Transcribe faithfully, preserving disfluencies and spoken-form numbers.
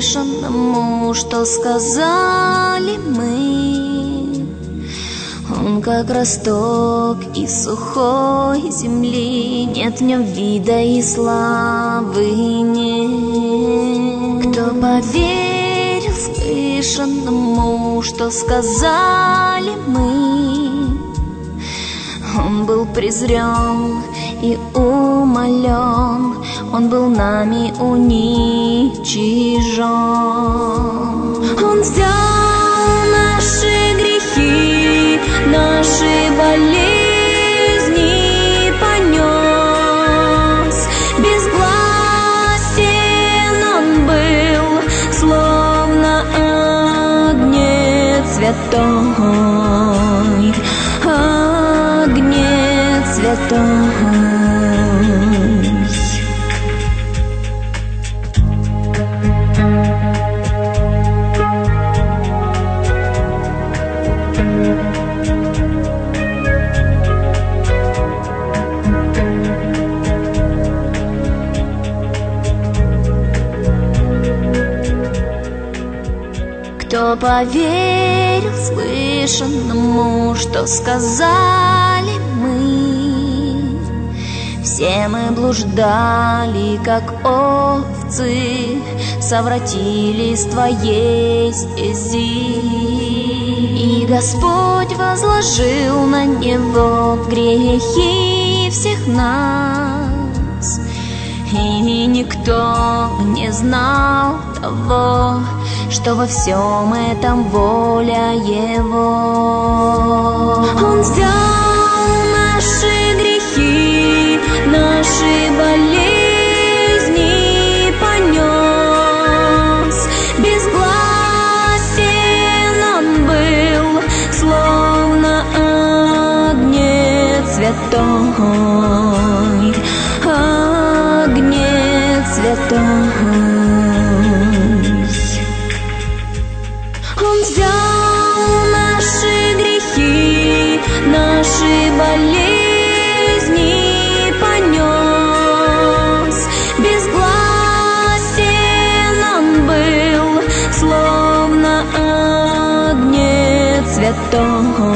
возвышенному, что сказали мы. Он как росток из сухой земли, нет в нем вида и славы нет. Кто поверил слышанному, что сказали мы? Он был презрен и умолен, он был нами уничижен. Он взял наши грехи, наши болезни понес. Безгласен он был, словно агнец святой, агнец святой. Кто поверил слышанному, что сказали мы? Все мы блуждали, как овцы, совратились в твоей стези. И Господь возложил на него грехи всех нас, и никто не знал того, что во всем этом воля Его. Он взял наши грехи, наши болезни понес. Безгласен он был, словно агнец святой, агнец святой. Он взял наши грехи, наши болезни понес. Безгласен он был, словно агнец святой.